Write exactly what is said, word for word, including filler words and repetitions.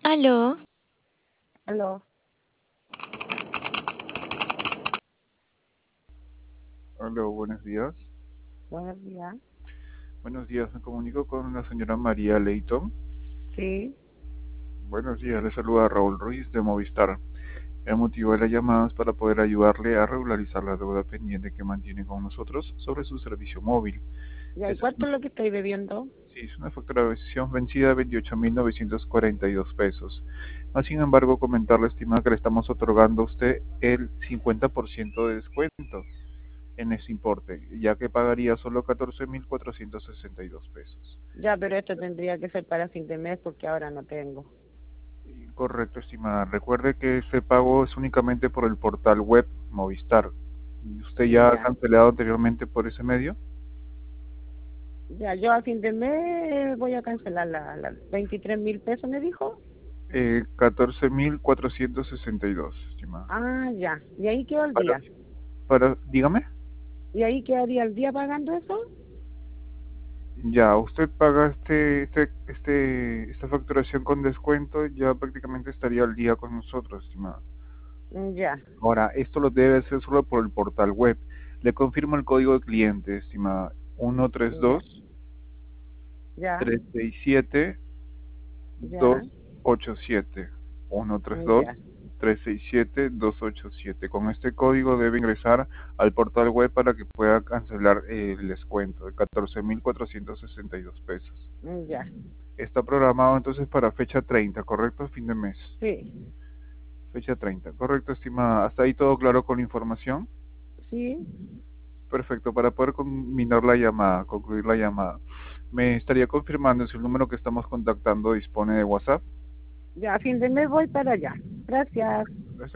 Aló, Aló, Hola, buenos días. buenos días. Buenos días, me comunico con la señora María Leighton. Sí, Buenos días, le saluda Raúl Ruiz de Movistar. El motivo de la llamada es para poder ayudarle a regularizar la deuda pendiente que mantiene con nosotros sobre su servicio móvil. ya, ¿y Esa es cuánto una, es lo que estoy bebiendo? sí, es una facturación vencida de veintiocho mil novecientos cuarenta y dos pesos. Más sin embargo, comentarle, estimada, que le estamos otorgando a usted el cincuenta por ciento de descuento en ese importe, ya que pagaría solo catorce mil cuatrocientos sesenta y dos pesos. Ya, pero esto tendría que ser para fin de mes porque ahora no tengo. Correcto, estimada. Recuerde que este pago es únicamente por el portal web Movistar. ¿Y ¿Usted ya ha Ya, cancelado anteriormente por ese medio? ya, yo a fin de mes voy a cancelar la, la veintitrés mil pesos, me dijo. Eh, catorce mil cuatrocientos sesenta y dos, estimada. Ah, ya, y ahí quedó el Para, día. para, dígame. ¿Y ahí quedaría el día pagando eso? Ya, usted paga este, este, este, esta facturación con descuento, ya prácticamente estaría al día con nosotros, estimada. Mm, ya, Ahora, esto lo debe hacer solo por el portal web. Le confirmo el código de cliente, estimada. uno tres ya, dos ya, tres seis siete ya, dos ocho siete uno tres mm, dos ya, tres seis siete dos ocho siete. Con este código debe ingresar al portal web para que pueda cancelar el descuento de catorce mil cuatrocientos sesenta y dos pesos. mm, ya, Está programado entonces para fecha treinta, ¿correcto? Fin de mes. sí, Fecha treinta, ¿correcto, estimada? ¿Hasta ahí todo claro con la información? sí. Perfecto, para poder culminar la llamada, concluir la llamada. ¿Me estaría confirmando si el número que estamos contactando dispone de WhatsApp? Ya, a fin de mes voy para allá. Gracias.